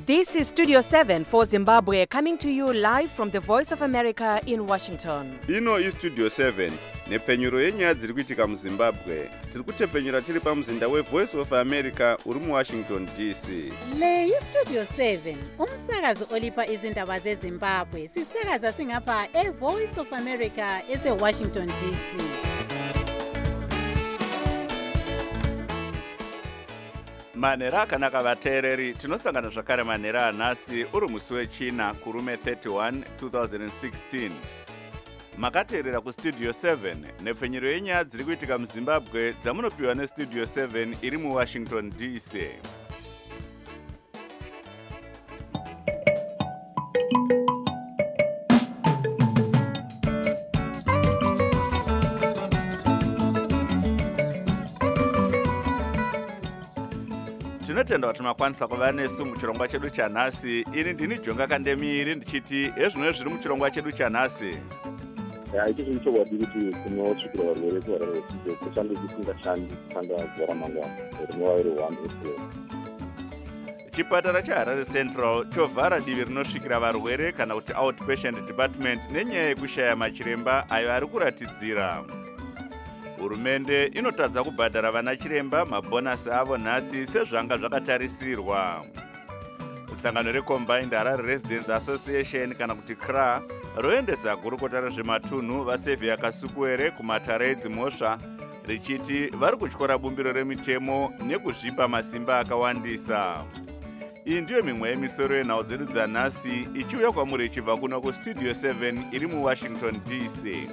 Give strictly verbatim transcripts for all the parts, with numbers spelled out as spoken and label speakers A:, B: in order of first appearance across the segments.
A: This is Studio seven for Zimbabwe, coming to you live from the Voice of America in Washington.
B: Ino is Studio seven, nepfenyuro yenyaya dziri kuitika muZimbabwe. Tiri kutepfenyura tiri pamuzinda weVoice of America uri muWashington D C.
C: Le iStudio seven, umsakazo olipa izindaba zeZimbabwe. Sisakaza singapha eVoice of America eseWashington D C.
B: Manhero akanaka vateereri, tinosangana zvakare manhero anhasi uri musi wechina kurume thirty-one two thousand sixteen. Makateerera kuStudio seven, nepfenyuro yenyaya dziri kuitika muZimbabwe dzamunopiwa neStudio seven iri muWashington D C. Tinotenda kuti makwanisa kuva nesu muchirongwa chedu chanhasi. Ini ndini Jonga Kandemiri ndichiti ezvino zviri muchirongwa chedu chanhasi.
D: Ichi chiri chokwadi kuti kunosvikira varwere kuvarwere kushande kusingashandi kutanga zuva ramangwana rinova iri one April.
B: Chipatara chaHarare Central chovhara divi rinosvikira varwere kana kuti outpatient department nenyaya yekushaya machiremba ayo ari kuratidzira. Hurumende inotadza kubhadhara vana chiremba mabhonasi avo nhasi sezvanga zvakatarisirwa. Sangano reCombined Harare Residents Association kana kuti C R A roendesa gurukota rezvematunhu vaSevhia Kasukuwere kumatare edzimhosva richiti vari kutyora bumbiro remitemo nekuzvipa masimba akawandisa. Iyi ndiyo mimwe yemisoro yenhau dzedu dzanhasi ichiuya kwamuri ichibva kuno kuStudio seven iri muWashington D C.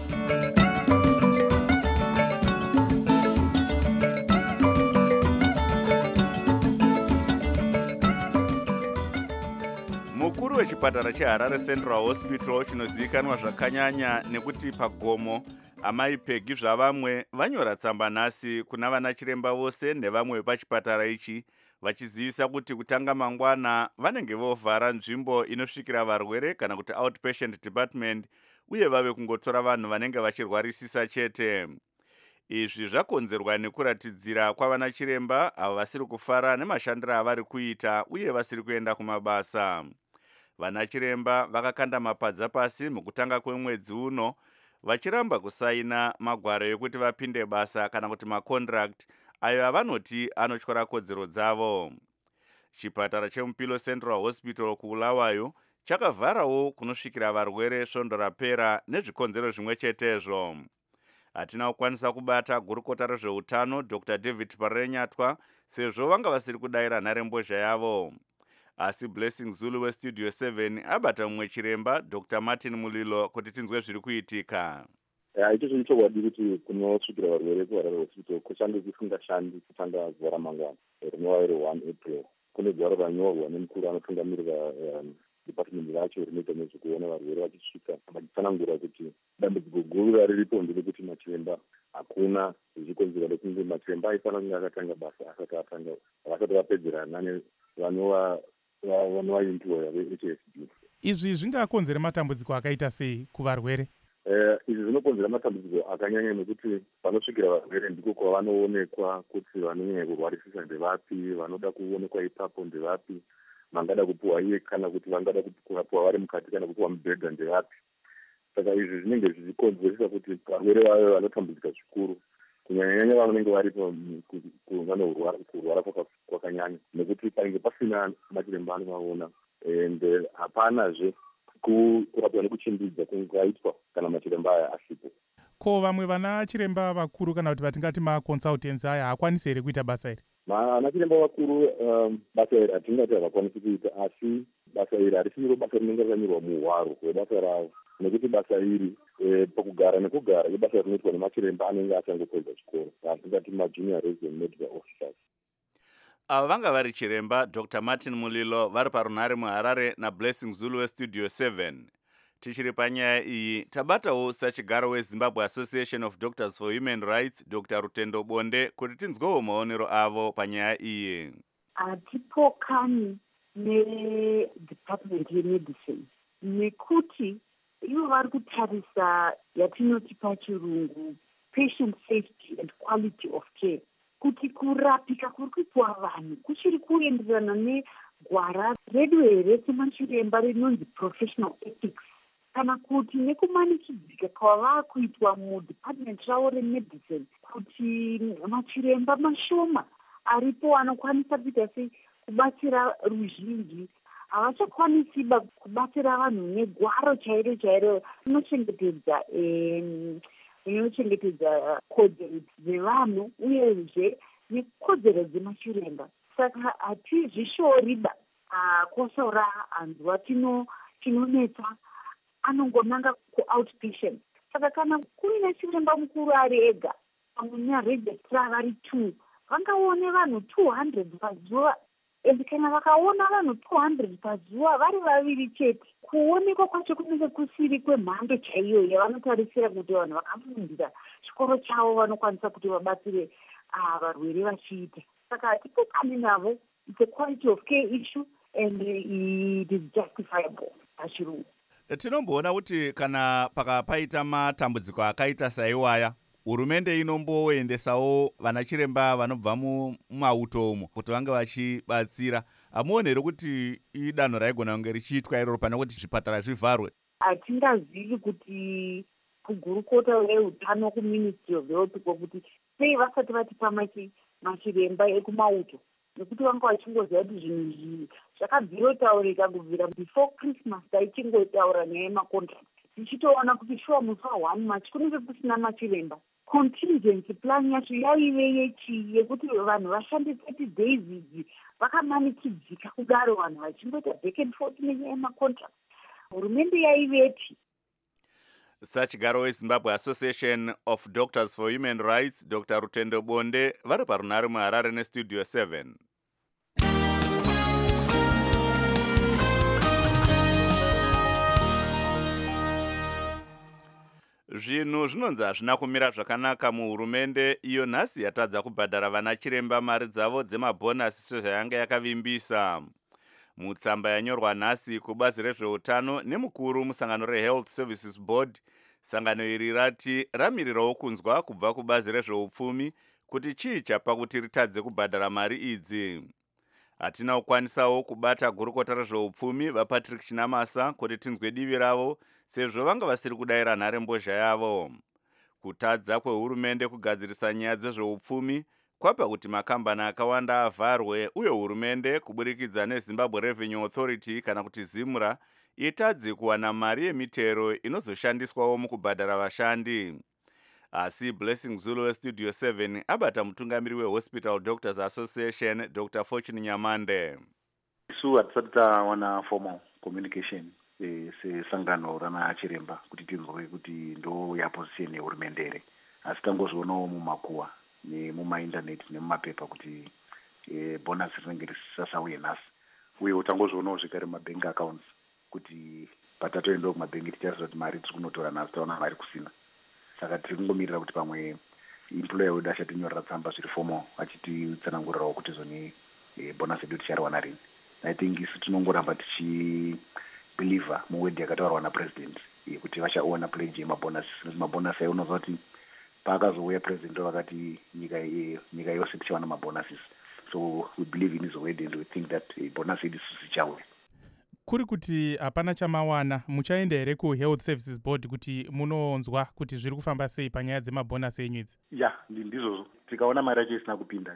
B: Mukuru wechipatara cheHarare Central Hospital chinozivikanwa zvakanyanya nekuti pagomo, amai Peggy zvavamwe vanyora tsamba nhasi kuna vana chiremba vose nevamwe vepachipatara ichi vachizivisa kuti kutanga mangwana vanenge vovhara nzvimbo inosvikira varwere kana kuti outpatient department uye vave kungotora vanhu vanenge vachirwarisisa chete. Izvi zvakonzerwa nekuratidzira kwavana chiremba avo vasiri kufara nemashandiro avari kuita uye vasiri kuenda kumabasa. Vana chiremba vakakanda mapadza pasi mukutanga kwemwedzi uno vachiramba kusaina magwaro ekuti vapinde basa kana kuti macontract ayo avanoti anotyora kodzero dzavo. Chipatara cheMupilo Central Hospital kuBulawayo chakavharawo kunosvikira varwere svondo rapera nezvikonzero zvimwe chetezvo. Hatina kukwanisa kubata gurukota rezveutano Doctor David Parenyatwa sezvo vanga vasiri kudayira nharembozha yavo. Asi Blessing Zulu weStudio seven abata mumwe chiremba Doctor Martin Mulilo kuti tinzwe zviri kuitika.
D: Ichi chiri chokwadi kuti kunosvikira varwere kuHarare Hospital kushande kusingashandi kutanga zuva ramangwana rinova iri one April. Kune gwaro ranyorwa nemukuru anotungamirira department racho rinoita nezvekuona varwere vachisvika vachitsanangura kuti dambudziko guru rariripo nderekuti machiremba hakuna, zvichikonzera nekunge machiremba aifanira kunge akatanga basa asati atanga vasati vapedzerana vanova vanovaemploya ve-H S B.
E: Izvi zvingakonzera matambudziko akaita sei kuvarwere?
D: Eh, izvi zvinokonzera matambudziko akanyanya nekuti vanosvikira varwere ndiko kwavanoonekwa kuti vanonyanya kurwarisisa ndevapi, vanoda kuonekwa ipapo ndevapi, vangada kupuwa iye kana kuti vangada kupuwa vari mukati kana kupuwa mubhedha ndevapi. Saka izvi zvinenge zvichikonzeresa kuti varwere vave vanotambudzika zvikuru kunyanyanyanya vanenge varipo kurwara kwakanyanya nekuti panenge pasina machiremba anovaona ende hapanazve kurapwa nekuchimbidza kungaitwa kana machiremba aya asipo.
E: Ko vamwe vana chiremba vakuru kana kuti vatingati maconsultants aya hakwanisi here kuita basa iri?
D: Vana chiremba vakuru um, basa iri hatingati havakwanisi kuita, asi basa iri harisiro basa rinenge rakanyorwa muhwaro hwebasa ravo, nekuti basa iri eh, pakugara nekugara ibasa rinoitwa nemachiremba anenge achangopedza chikoro, hatingati majunior resident medical officers.
B: Ava vanga vari chiremba Doctor Martin Mulilo vari parunhare muHarare naBlessing Zulu weStudio seven. Tichiri panyaya iyi tabatawo sachigaro weZimbabwe Association of Doctors for Human Rights Doctor Rutendo Bonde kuti tinzwewo maonero avo panyaya iyi.
F: Hatipokani neDepartment yeMedicine nekuti ivo vari kutarisa yatinoti pachirungu patient safety and quality of care, kuti kurapika kuri kupiwa vanhu kuchiri kuenderana gwara redu here semachiremba rinonzi professional ethics, kana kuti nekumanikidzika kwava kuitwa mudepartment ravo remedicine, kuti machiremba mashoma aripo anokwanisa kuita sei kubatsira ruzhinji havachakwanisiba kubatsira vanhu negwaro chairo chairo rinochengetedza rinochengetedza kodzero dzevanhu uyezve nekodzero dzemachiremba. Saka hatizvishoriba kosora hanzwa tinonetsa anongonanga ku-outpatient. Saka kana kuina chiremba mukuru ari ega pamwe naregistrar vari two vangaone vanhu two hundred pazuva, and kana vakaona vanhu two hundred pazuva vari vaviri chete, kuonekwa kwacho kunenge kusiri kwemhando chaiyo yavanotarisira kuti vanhu vakafundira chikoro chavo vanokwanisa kuti vabatsire varwere vachiita. Saka hatipokani navo. It's a quality of care issue and it is justifiable pachirungu.
B: Tinomboona kuti kana pakapaita matambudziko akaita saiwaya, hurumende inomboendesawo vanachiremba vanobva mumauto umo kuti vange vachibatsira. Hamuonere kuti idanho raigona kunge richiitwa iroro pane kuti zvipatara zvivharwe?
F: Hatingazivi kuti kugurukota reutano kuministry of health kwokuti sei vasati vatipa machiremba ekumauto, nekuti vanga vachingoziva kuti zvinhu izvi zvakabvirotaurika kubvira before Christmas. Taichingotaura nyaya yemacontract tichitoona kuti shuwa musi wa one March kunenge kusina machiremba. Contingency plan yacho yaive yechi yekuti vanhu vashande thirty days idzi vakamanikidzika kudaro, vanhu vachingoita back and forth nenyaya yemacontract. Hurumende yaiveti.
B: Sachigaro weZimbabwe Association of Doctors for Human Rights, Doctor Rutendo Bonde, vari parunhare muHarare nestudio seven. Zvinhu zvinonzi hazvina kumira zvakanaka muhurumende iyo nhasi yatadza kubhadhara vanachiremba mari dzavo dzemabhonasi sezvayanga yakavimbisa. Mutsamba yanyorwa nhasi kubazi rezveutano nemukuru musangano reHealth Services Board, sangano iri rati ramirirawo kunzwa kubva kubazi rezveupfumi kuti chii chapa kuti ritadze kubhadhara mari idzi. Hatina kukwanisawo kubata gurukota rezveupfumi vaPatrick Chinamasa kuti tinzwe divi ravo, sezvo vanga vasiri kudayira nhare mbozha yavo. Kutadza kwehurumende kugadzirisa nyaya dzezveupfumi kwapa kuti makambani akawanda avharwe, uye hurumende kuburikidza neZimbabwe Revenue Authority kana kuti ZIMRA itadzi kuwana mari yemitero inozoshandiswawo mukubhadhara vashandi. Asi Blessing Zulu westudio seven abata mutungamiri weHospital Doctors Association Doctor Fortune Nyamande.
G: Isu hatisati tawana formal communication sesangano rana chiremba kuti tinzwe kuti ndo yaposition yehurumende here, asi tangozvionawo mumakuwa nemumaindaneti nemumapepa kuti bonus rinenge risasauye nhasi, uye tangozvionawo zvekare mabank accounts kuti patatoendawo kumabhengi tichaziva kuti mari tiri kunotora nhasi taona mari kusina. Saka tiri kungomirira kuti pamwe employer wedu achatinyorera tsamba zviri formal achititsanangurirawo kuti zoni bonus yedu tichariwana rini. I think isu tinongoramba tichibeliever muwedhi yakataurwa napresident kuti vachaona pledge yemabonus. Mabonus ayo unoziva kuti paakazouya president vakati nyika nyika yose tichawana mabonuses, so we believe in his word and we think that bonus yedu isusu tichauya.
E: Kuri kuti hapana chamawana, muchaenda here kuHealth Services Board kuti munonzwa kuti zviri kufamba sei panyaya dzemabhonasi enyu idzi?
G: Ya, ndizvozvo. Tikaona mari yacho isina kupinda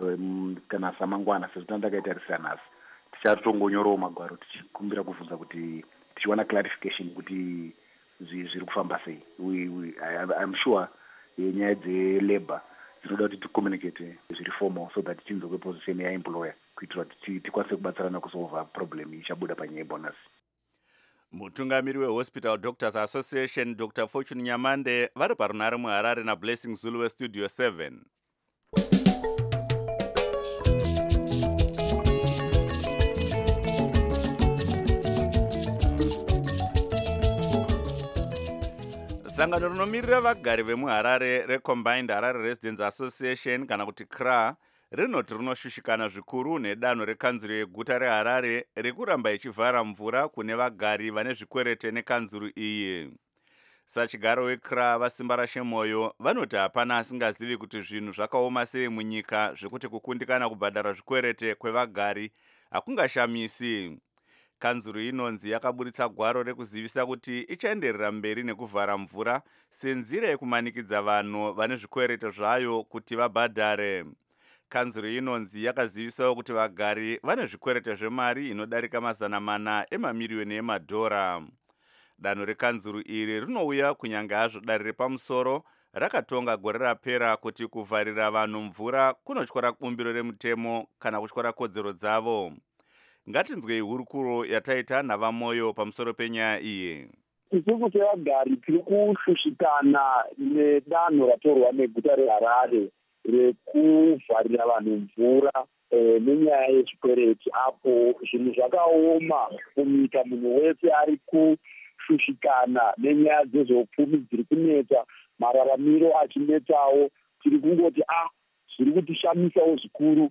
G: kana samangwana sezvo tandakaitarisira nhasi, tichatongonyorowo magwaro tichikumbira kubvunza kuti tichiwana clarification kuti zviri kufamba sei. I'm sure nyaya dzelabor dzinoda kuti ticommunicate zviri formal so that tinzwe kweposition yaemployer kuitira kuti tikwanise kubatsirana kusolva problem ichabuda panyaya yebonus.
B: Mutungamiri weHospital Doctors Association Doctor Fortune Nyamande vari parunhare muHarare naBlessing Zulu westudio seven. Sangano rinomirira vagari vemuHarare reCombined Harare Residents Association kana kuti C R A rinoti rinoshushikana zvikuru nedanho rekanzuro yeguta reHarare rekuramba ichivhara mvura kune vagari vane zvikwerete nekanzuro iyi. Sachigaro weC R A vasimba rashe moyo vanoti hapana asingazivi kuti zvinhu zvakaoma sei munyika zvekuti kukundikana kubhadhara zvikwerete kwevagari hakungashamisi. Kanzuru inonzi yakaburitsa gwaro rekuzivisa kuti ichaenderera mberi nekuvhara mvura senzira yekumanikidza vanhu vane zvikwereto zvayo kuti vabhadhare. Kanzuru inonzi yakazivisawo kuti vagari vane zvikwereto zvemari inodarika mazana mana emamiriyoni emadhora. Danho rekanzuru iri rinouya kunyange hazvo dare repamusoro rakatonga gore rapera kuti kuvharira vanhu mvura kunotyora bumbiro remutemo kana kutyora kodzero dzavo. Ngatinzwei hurukuro yataita navamoyo pamusoro penyaya iyi.
D: Isusu sevagari tiri kushushikana nedanho ratorwa neguta reHarare rekuvharira vanhu mvura nenyaya yezvikwereti, apo zvinhu zvakaoma kunyika. Munhu wese ari kushushikana nenyaya dzezveupfumi dziri kunetsa, mararamiro achinetsawo. Tiri kungoti ah zviri kutishamisawo zvikuru,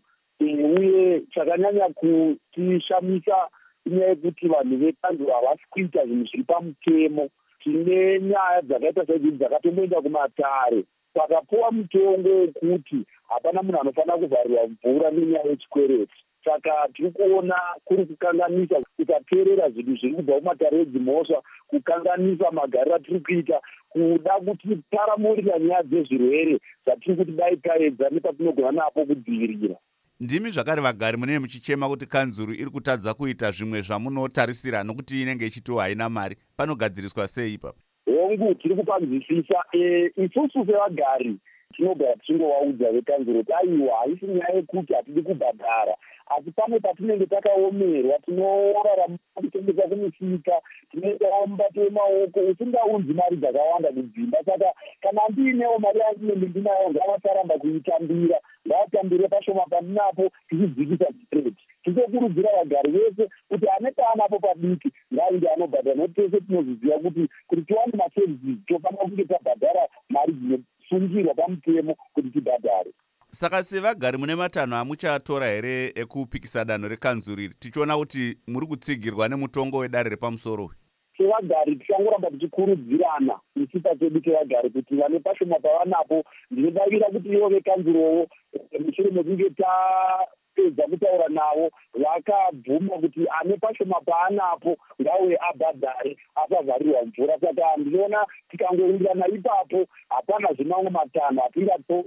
D: uye chakanyanya kutishamisa inyaya yekuti vanhu vekanzuru havasi kuita zvinhu zviri pamutemo. Tine nyaya dzakaita sedzidzi dzakatomboenda kumatare pakapuwa mutongo wekuti hapana munhu anofanira kuvharirwa mvura nenyaya yechikwereti. Saka tiri kuona kuri kukanganisa kusateerera zvinhu zviri kubva kumatare edzimhosva, kukanganisa magariro atiri kuita, kuda kuti paramurira nyaya dzezvirwere zvatiri kuti dai taedza nepatinogona napo kudzivirira.
B: Ndimi zvakare vagari munenge muchichema kuti kanzuru iri kutadza kuita zvimwe zvamunotarisira nokuti inenge ichitiwo haina mari. Panogadziriswa sei ipapo?
D: Hongu, tiri kupanzwisisa. Isusu sevagari tinogara tichingovaudza vekanzuro kuti aiwa, haisi nyaya yekuti hatidi kubhadhara, asi pamwe patinenge takaomerwa tinorarama kutengesa kumisika, tinoitawo mubati wemaoko usingaunzi mari dzakawanda kudzimba. Saka kana ndiinewo mari yandinenge ndinayo ngavataramba kuitambira, ngavatambire pashoma pandinapo tichidzikisa chikwereti. Tichokurudzira vagari vese kuti ane paanapo padiki ngainge anobhadhara, nokuti tese tinozviziva kuti kuti tiwane maservices tofanira kunge tabhadhara mari dzinosungirwa pamutemo kuti tibhadhare.
B: Saka sevagari mune matanho amuchatora here ekupikisa danho rekanzuru iri, tichiona kuti muri kutsigirwa nemutongo wedare repamusoro?
D: Sevagari tichangoramba tichikurudzirana isu pachedu sevagari kuti vane pashoma pavanapo, ndinodavira kuti ivo vekanzurowo mushure mekunge tapedza kutaura navo vakabvuma kuti ane pashoma paanapo ngauye abhadhare asavharirwa mvura. Saka ndinoona tikangowirirana ipapo hapana zvimamwe matanho atingato.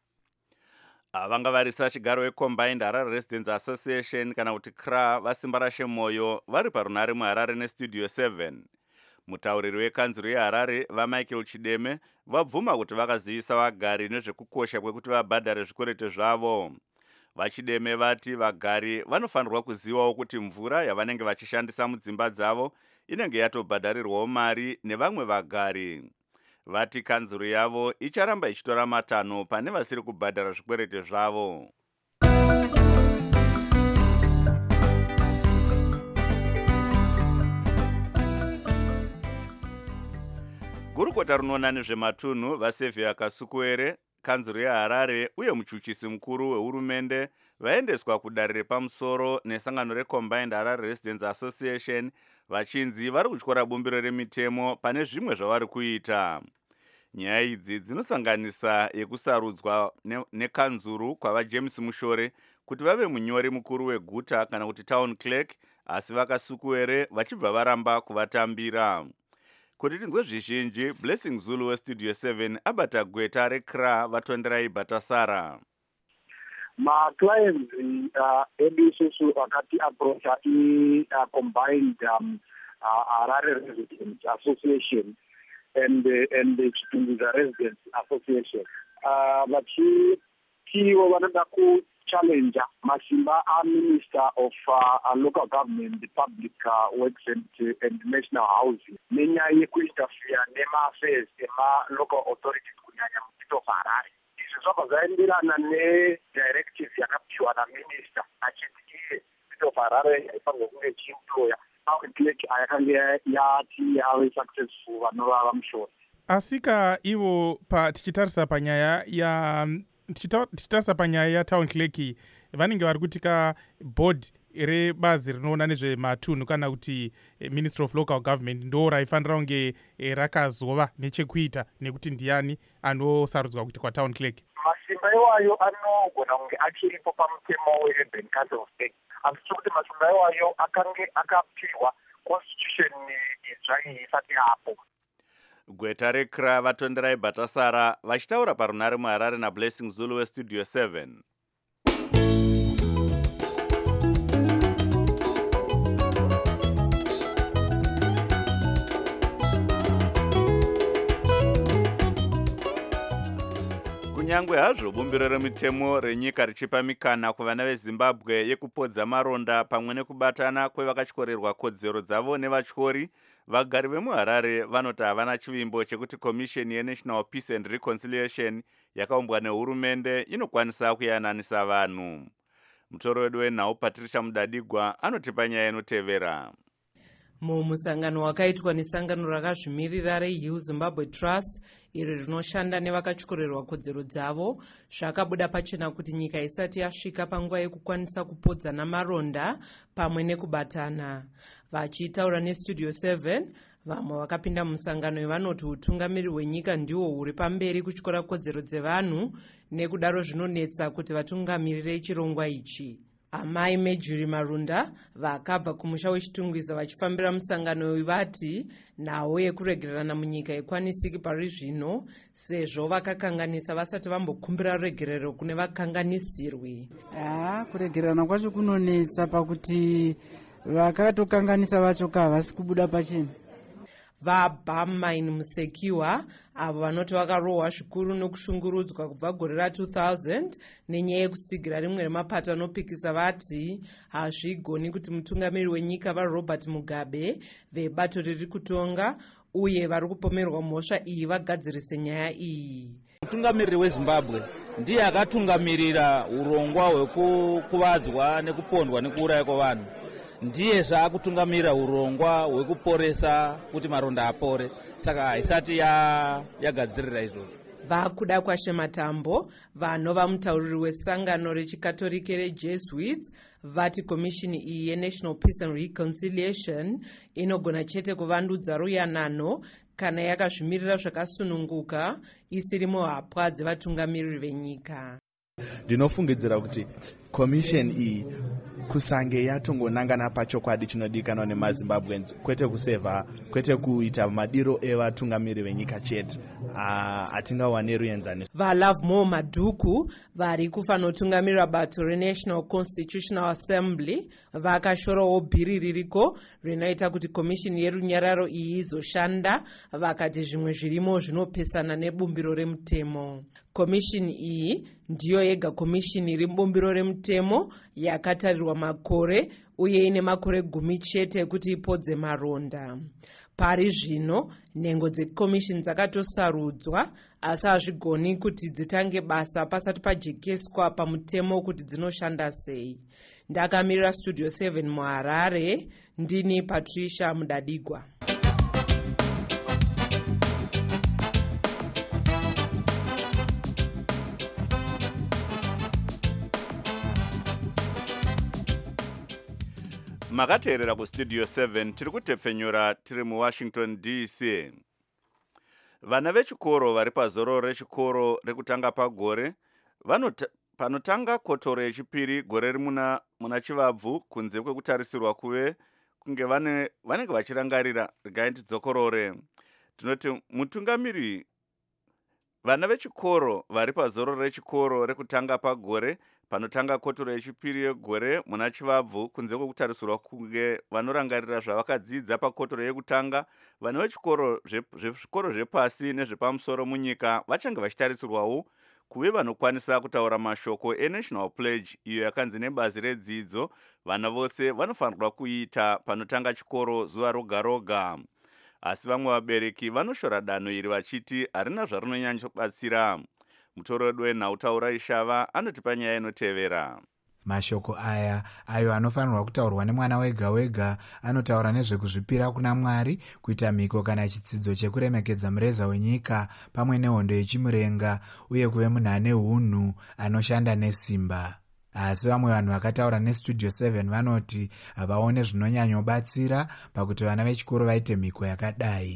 B: Vanga varisa chigaro weCombined Harare Residents Association kana kuti C R A vasimba rashe moyo vari parunhare muHarare nestudio seven. Mutauriri wekanzuru yeHarare vaMichael Chideme vabvuma kuti vakazivisa vagari nezvekukosha kwekuti vabhadhare zvikwereti zvavo. VaChideme vati vagari vanofanirwa kuzivawo kuti mvura yavanenge vachishandisa mudzimba dzavo inenge yatobhadharirwawo mari nevamwe vagari. Vati kanzuru yavo icharamba ichitora matanho pane vasiri kubhadhara zvikwereti zvavo. Gurukota rinoona nezvematunhu vaSevhia Kasukuwere, kanzuru yeHarare uye muchuchisi mukuru wehurumende vaendeswa kudare repamusoro nesangano reCombined Harare Residents Association vachinzi vari kutyora bumbiro remitemo pane zvimwe zvavari kuita. Nyaya idzi dzinosanganisa yekusarudzwa nekanzuru kwava James Mushore kuti vave munyori mukuru weguta kana kuti town clerk, asi vaKasukuwere vachibva varamba kuvatambira. Kuti tinzwe zvizhinji, Blessing Zulu westudio seven abata gweta reC R A vatonderai Bhatasara.
D: Ma-clients edu isusu vakati approacha i-Combined Harare Residents Association and and Chitunguza Residents Association vachitiwo vanoda kuchallenge masimba aMinister of uh, Local Government, the Public uh, Works and, uh, and National Housing nenyaya yekuinterfere nema-affairs ema-local authorities kunyanya muchito Harare. Izvi zvabva zvaenderana nedirective yakapiwa naMinister achiti iye muchito Harare haifanirwa kunge chiemployer clerk ayakanga yati yave successful vanova vamushori.
E: Asika ivo pa tichitarisa panyaya ya tichitarisa panyaya ya town clerk vanenge vari kutika board rebazi rinoona nezvematunhu kana kuti Ministry of Local Government ndo raifanira kunge rakazova nechekuita nekuti ndiani anosarudzwa kuti kwa town clerk.
D: Masimba iwayo anogona kunge achiripo pamutemo weUrban Council of State.
H: handiti kuti mashoko iwayo akange akapiwa constitution itsva iyi isati yapo.
B: Gweta rekra vatonderai Bhatasara vachitaura parunare muHarare naBlessing Zulu westudio seven. Kunyangwe hazvo bumbiro remitemo renyika richipa mikana kuvana veZimbabwe yekupodza maronda pamwe nekubatana kwevakatyorerwa kodzero dzavo nevatyori, vagari vemuHarare vanoti havana chivimbo chekuti komisheni yeNational Peace and Reconciliation yakaumbwa nehurumende inokwanisa kuyananisa vanhu. Mutoro wedu wenhau Patricia Mudadigwa anotipa nyaya inotevera.
I: Mumusangano wakaitwa nesangano rakazvimirira reHill Zimbabwe Trust iro rinoshanda nevakatyorerwa kodzero dzavo, zvakabuda pachena kuti nyika isati yasvika panguva yekukwanisa kupodza namaronda pamwe nekubatana. Vachitaura nestudio seven, vamwe vakapinda musangano ivanoti utungamiri hwenyika ndiwo huri pamberi kutyora kodzero dzevanhu, nekudaro zvinonetsa kuti vatungamirire chirongwa ichi. Amai Mejuri Marunda vakabva kumusha wechitungwiza vachifambira musangano uyu vati nawo yekuregererana munyika ikwanisiki pari zvino, sezvo vakakanganisa vasati vambokumbira regerero kune vakanganisirwi.
J: Ah, kuregererana kwacho kunonetsa pakuti vakatokanganisa vacho havasi kubuda pachena.
I: VaBamain Musekiwa avo vanoti vakarohwa zvikuru nokushungurudzwa kubva gore ra two thousand nenyaya yekutsigira rimwe remapata anopikisa vati hazvigoni kuti mutungamiri wenyika vaRobert Mugabe vebato riri kutonga uye vari kupomerwa mhosva iyi vagadzirise nyaya iyi.
K: Mutungamiriri weZimbabwe ndiye akatungamirira urongwa hwekukuvadzwa nekupondwa nekuuraya kwavanhu. Ndiye zvaakutungamirira urongwa hwekuporesa kuti maronda apore, saka haisati yagadzirira izvozvo.
I: Vakuda kwaShematambo vanova mutauriri wesangano rechikatolike reJesuits vati komishini iyi yeNational Peace and Reconciliation inogona chete kuvandudza ruyanano kana yakazvimirira zvakasununguka isiri muhapwa dzevatungamiriri venyika.
L: Ndinofungidzira kuti komisheni iyi kusange yatongonangana pachokwadi chinodikanwa nemaZimbabweans, kwete kusevha, kwete kuita madiro evatungamiri venyika chete, hatingawani ruenzaniso.
I: VaLovemore Madhuku vari kufanotungamirira bato reNational Constitutional Assembly vakashorawo bhiri ririko rinoita kuti komishini yerunyararo iyi izoshanda, vakati zvimwe zvirimo zvinopesana nebumbiro remutemo. Komishini iyi ndiyo yega komishini iri mubumbiro remutemo yakatarirwa makore uye ine makore gumi chete kuti ipodze maronda. Pari zvino nhengo dzekomishini dzakatosarudzwa asi hazvigoni kuti dzitange basa pasati pajekeswa pamutemo kuti dzinoshanda sei. Ndakamirira studio seven muHarare, ndini Patricia Mudadigwa.
B: Makateerera kustudio seven tiri kutepfenyura tiri muWashington D C. Vana vechikoro vari pazororo rechikoro rekutanga pagore vanota panotanga kotoro yechipiri gore rimuna muna Chivabvu kunze kwekutarisirwa kuve kunge vane vanenge vachirangarira rigaindi dzokorore. Tinoti mutungamiri vana vechikoro vari pazororo rechikoro rekutanga pagore panotanga kotoro yechipiri yegore muna Chivabvu kunze kwekutarisirwa kunge vanorangarira zvavakadzidza pakotoro yekutanga, vana vechikoro zvezvikoro zvepasi nezvepamusoro munyika vachange vachitarisirwawo kuve vanokwanisa kutaura mashoko eNational Pledge iyo yakanzi nebazi redzidzo vana vose vanofanirwa kuita panotanga chikoro zuva roga roga. Asi vamwe vabereki vanoshora danho iri vachiti harina zvarinonyanyobatsira. Mutoro wedu wenhau Taurai Shava anotipa nyaya inotevera.
M: Mashoko aya ayo anofanirwa kutaurwa nemwana wega wega anotaura nezvekuzvipira kuna Mwari, kuita mhiko kana chitsidzo chekuremekedza mureza wenyika pamwe nehondo yechimurenga uye kuve munhu ane hunhu anoshanda nesimba. Asi vamwe vanhu vakataura nestudio seven vanoti havaone zvinonyanyobatsira pakuti vana vechikoro vaite mhiko yakadai.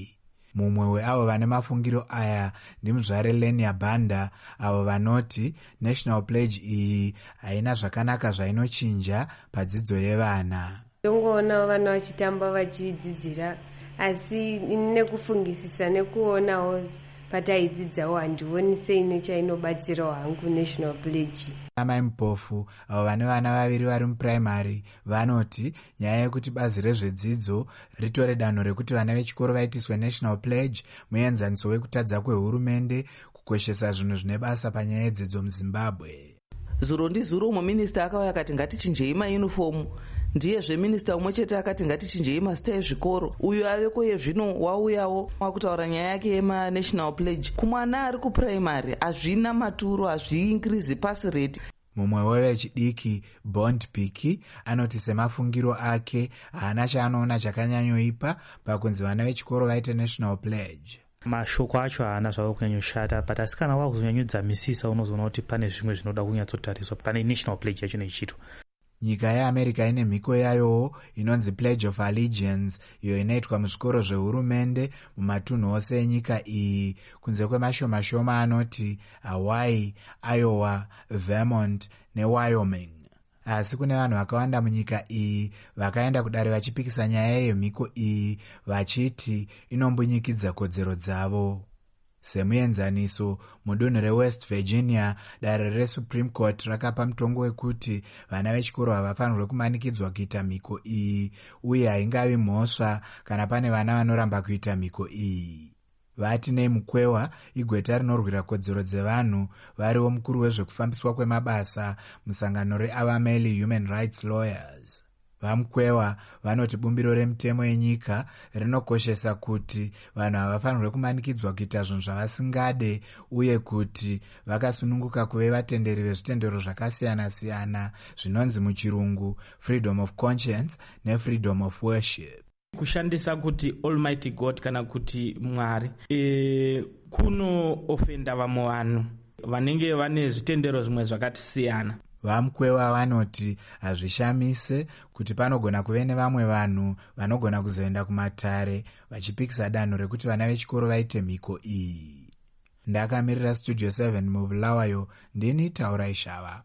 M: mumwe weavo vane mafungiro aya ndimuzvare Lenia Banda, avo vanoti national pledge iyi haina zvakanaka zvainochinja padzidzo yevana.
N: Tongoona vana vachitamba vachidzidzira, asi nekufungisisa nekuonawo pataidzidzawo handioni seine chainobatsirawo hangu national pledge.
M: Amai Mpofu, avo vane vana vaviri vari mupuraimari, vanoti nyaya yekuti bazi rezvedzidzo ritore danho rekuti vana vechikoro vaitiswe national pledge muenzaniso wekutadza kwehurumende kukoshesa zvinhu zvine basa panyaya yedzidzo muZimbabwe.
O: Zuro ndizuro muminista akauya akati ngatichinjei mayunifomu. Ndiye zveminista umwe chete akati ngatichinjei mazita ezvikoro. Uyu aveko yezvino wauyawo wakutaura nyaya yake yema-national pledge. Kumwana ari kupuraimari hazvina maturo, hazviinkirizi pasi rate.
M: Mumwe wevechidiki Bond Piki anoti semafungiro ake haana chaanoona chakanyanyoipa pakunzi vana vechikoro vaite national pledge.
P: Mashoko acho haana zvavo kunyanyoshata, but asi kana wakuzonyanyudzamisisa unozoona kuti pane zvimwe zvinoda kunyatsotariswa pane national pledge yachino ichitwa.
M: Nyika yeAmerica ine mhiko yayowo inonzi Pledge of Allegiance, iyo inoitwa muzvikoro zvehurumende mumatunhu ose enyika iyi, kunze kwemashoma-shoma anoti Hawaii, Iowa, Vermont neWyoming. Asi kune vanhu vakawanda munyika iyi vakaenda kudare vachipikisa nyaya yemhiko iyi vachiti inombunyikidza kodzero dzavo. Semuenzaniso, mudunhu reWest Virginia, dare reSupreme Court rakapa mutongo wekuti vana vechikoro havafanirwe kumanikidzwa kuita mhiko iyi, uye haingavi mhosva kana pane vana vanoramba kuita mhiko iyi. Vati Mukwewa, igweta rinorwira kodzero dzevanhu, variwo mukuru wezvekufambiswa kwemabasa musangano reAvameli Human Rights Lawyers. Vamukwewa vanoti bumbiro remutemo yenyika rinokoshesa kuti vanhu havafanirwe kumanikidzwa kuita zvinhu zvavasingade, uye kuti vakasununguka kuve vatenderi vezvitendero zvakasiyana-siyana zvinonzi muchirungu freedom of conscience nefreedom of worship.
P: Kushandisa kuti Almighty God kana kuti Mwari e, kuno ofenda vamwe vanhu vanenge vane zvitendero zvimwe zvakatisiyana.
M: Vamukwewa vanoti hazvishamise kuti panogona kuve nevamwe vanhu vanogona kuzoenda kumatare vachipikisa danho rekuti vana vechikoro vaite mhiko iyi. Ndakamirira Studio seven mubulawayo, ndini Taurai Shava.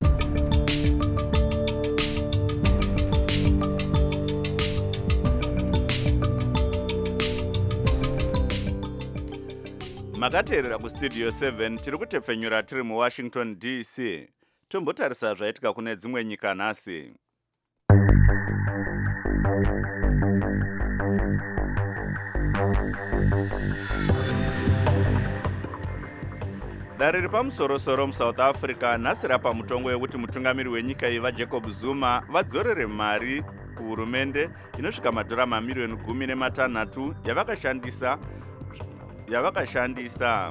B: Makateerera kustudio seven tiri kutepfenyura tiri muWashington D C. Tombotarisa zvaitika kune dzimwe nyika nhasi. Dare riri pamusoro-soro muSouth Africa nhasi rapa mutongo wekuti mutungamiri wenyika iyi vaJacob Zuma vadzorere mari kuhurumende inosvika madhora mamiliyoni gumi nematanhatu yavakashandisa yavakashandisa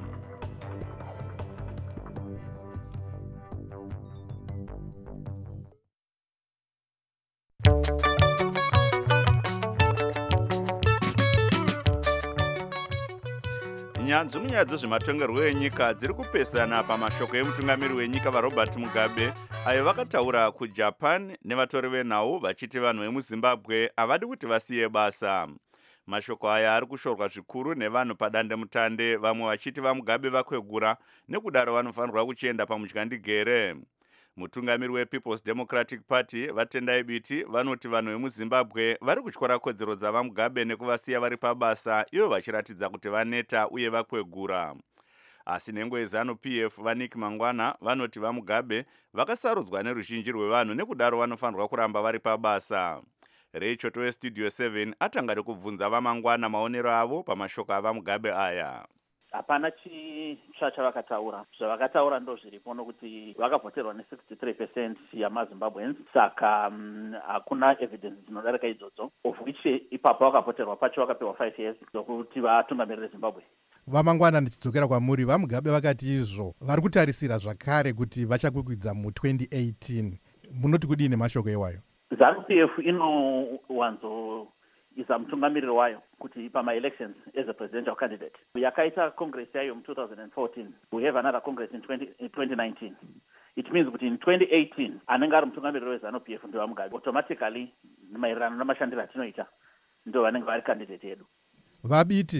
B: nyanzvi munyaya dzezvematongerwo enyika dziri kupesana pamashoko emutungamiri wenyika vaRobert Mugabe ayo vakataura kuJapan nevatori venhau vachiti vanhu vemuZimbabwe havadi kuti vasiye basa. Mashoko aya ari kushorwa zvikuru nevanhu padandemutande, vamwe vachiti vaMugabe vakwegura nekudaro vanofanirwa kuchienda pamudyandegere. Mutungamiri wePeople's Democratic Party Vatendai Biti vanoti vanhu vemuZimbabwe vari kutyora kodzero dzavaMugabe nekuvasiya vari pabasa, ivo vachiratidza kuti vaneta uye vakwegura. Asi nhengo yeZanu-P F vaNick Mangwana vanoti vaMugabe vakasarudzwa neruzhinji rwevanhu nekudaro vanofanirwa kuramba vari pabasa. Rachel Towe Studio seven atanga nekubvunza vaMangwana maonero avo pamashoko avaMugabe aya.
Q: Hapana chitsva chavakataura. Zvavakataura ndo zviripo nokuti vakavhoterwa ne-sixty-three percent yamaZimbabweans, saka hakuna um, evidence dzinodarika idzodzo, of which ipapo vakavhoterwa pacho vakapewa five years zokuti vatungamirire Zimbabwe.
R: Vamangwana ndichidzokera kwamuri, vaMugabe vakati izvo vari kutarisira zvakare kuti vachakwikwidza mu twenty eighteen. Munoti kudini mashoko ewayo?
Q: Zanu-P F inowanzo isa mutungamiriri wayo kuti pama-elections as a presidential candidate. Yakaita congress yayo mu two thousand fourteen. We have another congress in twenty nineteen. It means kuti in twenty eighteen anenge ari mutungamiriri weZanu-P F ndo vaMugabe. Automatically maererano namashandiro atinoita ndo vanenge vari candidate yedu.
R: Vabiti,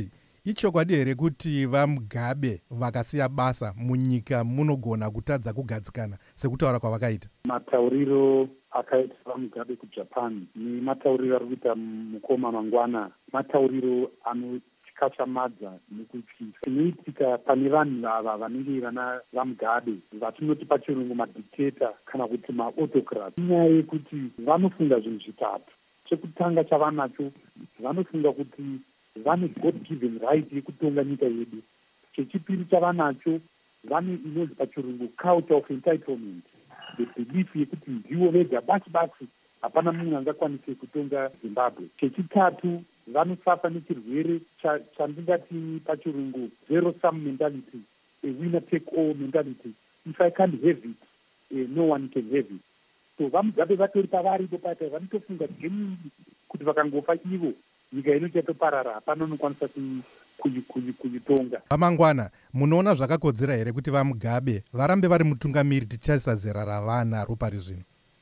R: ichokwadi here kuti vamugabe vakasiya basa munyika munogona kutadza kugadzikana sekutaura kwavakaita?
S: Matauriro akaita vamugabe kujapan nematauriro ari kuita mukoma mangwana matauriro anotyatyamadza nekutyisa. Zvinoitika pane vanhu ava vanenge vana vamugabe vatinoti pachirungu madictator kana kuti maautocrat, inyaya yekuti vanofunga zvinhu zvitatu. Chekutanga chavanacho, vanofunga kuti vane god given right yekutonga nyika yedu. Chechipiri chavanacho, vane inonzi pachirungu culture of entitlement, the belief yekuti ndivo vega basi basi hapana munhu angakwanise kutonga Zimbabwe. Chechitatu, vanosafa nechirwere chandingati pachirungu zero sum mentality, a winner take all mentality. If I can't have it, uh, no one can have it. So vamugabe vatori pavaripo pata vanotofunga genuinely kuti vakangofa ivo nyika ino chatoparara hapana unokwanisa kuitonga.
R: Vamangwana, munoona zvakakodzera here kuti vamugabe varambe vari mutungamiri tichitarisa zera ravanaro pari zvino?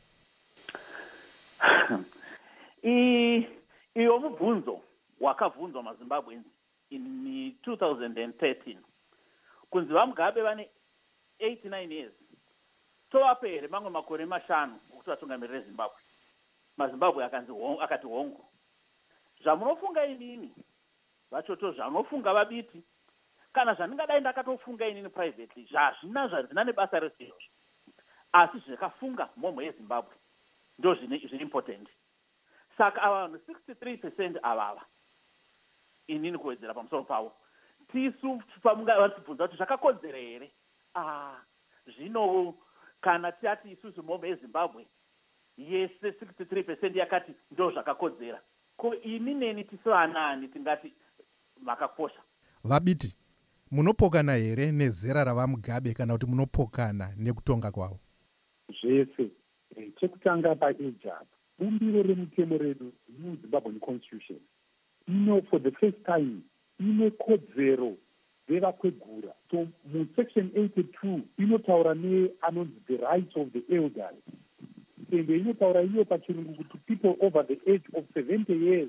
Q: Iyo mubvunzo wakabvunzwa maZimbabweans in two thousand thirteen kunzi vamugabe vane eighty-nine years tovape here mamwe makore mashanu okuti vatungamirire Zimbabwe. maZimbabwe akati hongu, zvamunofunga inini vachoto zvanofunga vabiti kana zvandingadai ndakatofunga inini privately zvazvina zvazvina nebasa resirozvo, asi zvakafunga mhomho yeZimbabwe ndo zviri important. Saka ava vanhu sixty-three percent avava inini kuwedzera pamusoro pavo tisu vatibvunza kuti zvakakodzera here. Ah, zvino kana tiati isusu mhomho yeZimbabwe yese sixty-three percent yakati ndo zvakakodzera, ko ini neni tisanani tingati vakakosha.
R: Vabiti, munopokana here nezera ravamugabe kana kuti munopokana nekutonga kwavo?
S: Zvese. Chekutanga paage apa, bumbiro remutemo redu muZimbabwean constitution ino for the first time ine kodzero vevakwegura. So musection eighty-two inotaura neanonzi the rights of the elders, ende inotaura iyo pachirungu kuti people over the age of seventy years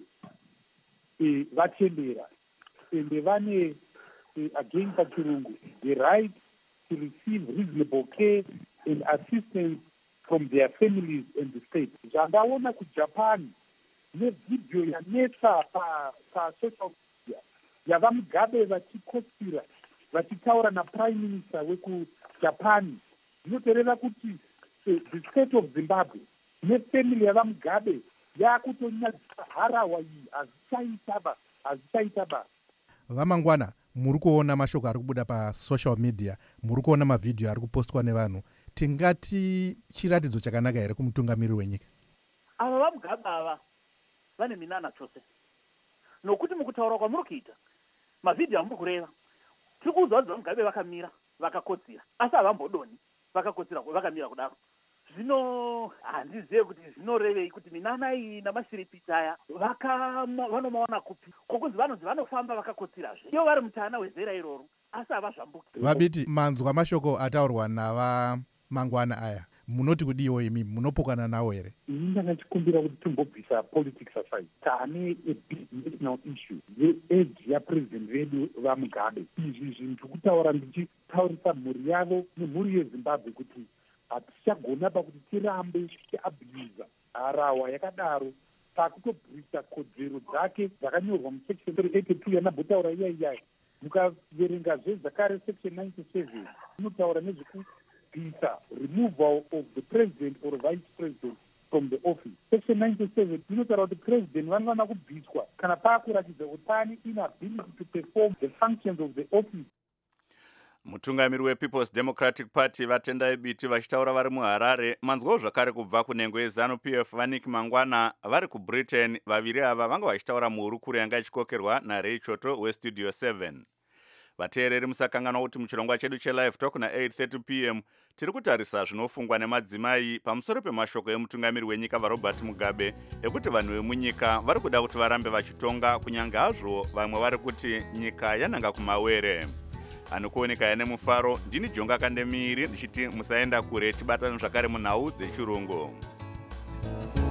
S: vatendera ende vane again pachirungu the right to receive reasonable care and assistance from their families and the state. Zvandaona kuJapan nevidhio yanetsa pasocial media yavamugabe vachikotsira vachitaura naprime minister wekujapan zvinotoreva kuti the state of Zimbabwe nefamily yavamugabe yakutonyadzisa harawa iyi hazvichaitaba hazvichaitaba.
R: Vamangwana, muri kuona mashoko ari kubuda pasocial media, muri kuona mavhidhiyo ari kupostwa nevanhu, tingati chiratidzo chakanaka here kumutungamiri wenyika?
Q: Ava vamugabe ava vane minana chose, nokuti mukutaura kwamuri kuita mavhidhiyo amuri kureva tiri kuudza kuti vamugabe vakamira vakakotsira, asi havambodoni vakakotsira vakamira kudaro. Zvino handizive kuti zvinorevei kuti minana iyi namasiripiti aya vanomaona kupi, kokunzi vanonzi vanofamba vakakotsirazve ivo vari mutana wezera iroro, asi havazvambuki.
R: Vabiti, manzwa mashoko ataurwa nava mangwana aya, munoti kudiwo imi, munopokana nawo here?
S: Ini ndakachikumbira kuti timbobvisa politics aside, taane a big national issue yeage yapresident vedu vamugabe. Izvi zvinhu tikutaura ndichitaurisa mhuri yavo nemhuri yeZimbabwe kuti hatichagona pakuti tirambe tichiabhiuza harawa yakadaro pakutobvisa kodzero dzake dzakanyorwa musection eighty-two yanabhotaura iya iyaya. Mukaverengazve zvakare section ninety-seven inotaura nezvekubvisa removal of the president or vice president from the office. Section ninety-seven inotaura kuti president vanofanira kubviswa kana paakuratidza kuti paane inability to perform the functions of the office.
B: Mutungamiri wePeople's Democratic Party vatendai biti vachitaura vari muHarare. Manzwawo zvakare kubva kunhengo yeZanu P F Vanik Mangwana vari kuBritain. Vaviri ava vanga vachitaura muhurukuro yanga ichikokerwa naRay Choto weStudio seven. Vateereri musakanganwa kuti muchirongwa chedu chelive talk na eight thirty p m tiri kutarisa zvinofungwa nemadzimai pamusoro pemashoko emutungamiri wenyika vaRobert Mugabe ekuti vanhu vemunyika vari kuda kuti varambe vachitonga kunyange hazvo vamwe vari kuti nyika yananga kumawere. Anokuoneka yane mufaro, ndini Jonga Kandemiri ndichiti musaenda kure, tibatane zvakare munhau dzechirungu.